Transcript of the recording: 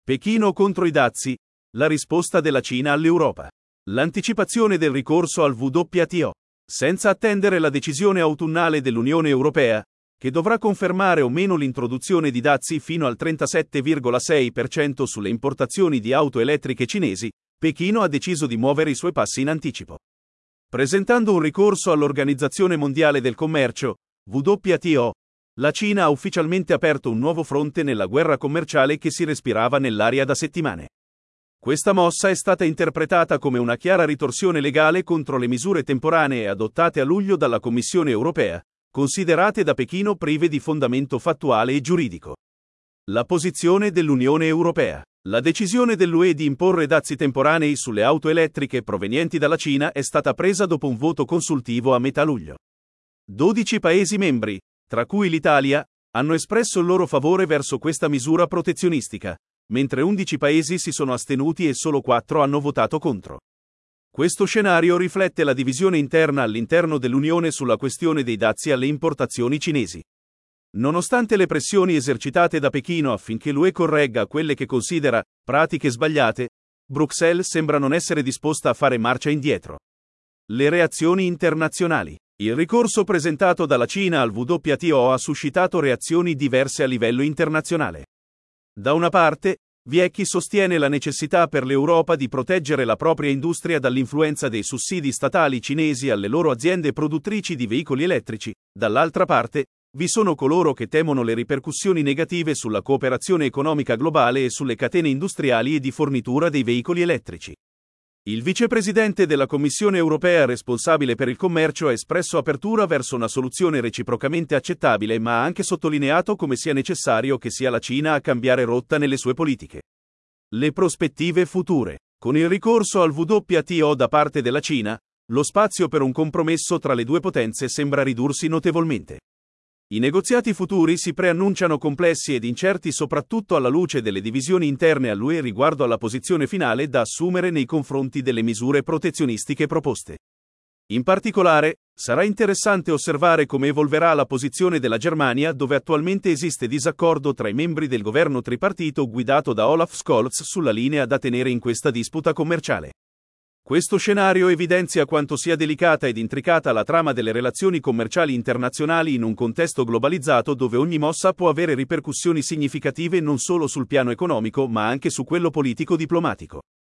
Pechino contro i dazi, la risposta della Cina all'Europa. L'anticipazione del ricorso al WTO. Senza attendere la decisione autunnale dell'Unione Europea, che dovrà confermare o meno l'introduzione di dazi fino al 37,6% sulle importazioni di auto elettriche cinesi, Pechino ha deciso di muovere i suoi passi in anticipo. Presentando un ricorso all'Organizzazione Mondiale del Commercio, WTO, la Cina ha ufficialmente aperto un nuovo fronte nella guerra commerciale che si respirava nell'aria da settimane. Questa mossa è stata interpretata come una chiara ritorsione legale contro le misure temporanee adottate a luglio dalla Commissione europea, considerate da Pechino prive di fondamento fattuale e giuridico. La posizione dell'Unione Europea. La decisione dell'UE di imporre dazi temporanei sulle auto elettriche provenienti dalla Cina è stata presa dopo un voto consultivo a metà luglio. 12 Paesi membri, tra cui l'Italia, hanno espresso il loro favore verso questa misura protezionistica, mentre 11 Paesi si sono astenuti e solo 4 hanno votato contro. Questo scenario riflette la divisione interna all'interno dell'Unione sulla questione dei dazi alle importazioni cinesi. Nonostante le pressioni esercitate da Pechino affinché l'UE corregga quelle che considera pratiche sbagliate, Bruxelles sembra non essere disposta a fare marcia indietro. Le reazioni internazionali. Il ricorso presentato dalla Cina al WTO ha suscitato reazioni diverse a livello internazionale. Da una parte, vi è chi sostiene la necessità per l'Europa di proteggere la propria industria dall'influenza dei sussidi statali cinesi alle loro aziende produttrici di veicoli elettrici, dall'altra parte, vi sono coloro che temono le ripercussioni negative sulla cooperazione economica globale e sulle catene industriali e di fornitura dei veicoli elettrici. Il vicepresidente della Commissione europea responsabile per il commercio ha espresso apertura verso una soluzione reciprocamente accettabile, ma ha anche sottolineato come sia necessario che sia la Cina a cambiare rotta nelle sue politiche. Le prospettive future. Con il ricorso al WTO da parte della Cina, lo spazio per un compromesso tra le due potenze sembra ridursi notevolmente. I negoziati futuri si preannunciano complessi ed incerti soprattutto alla luce delle divisioni interne all'UE riguardo alla posizione finale da assumere nei confronti delle misure protezionistiche proposte. In particolare, sarà interessante osservare come evolverà la posizione della Germania, dove attualmente esiste disaccordo tra i membri del governo tripartito guidato da Olaf Scholz sulla linea da tenere in questa disputa commerciale. Questo scenario evidenzia quanto sia delicata ed intricata la trama delle relazioni commerciali internazionali in un contesto globalizzato dove ogni mossa può avere ripercussioni significative non solo sul piano economico ma anche su quello politico-diplomatico.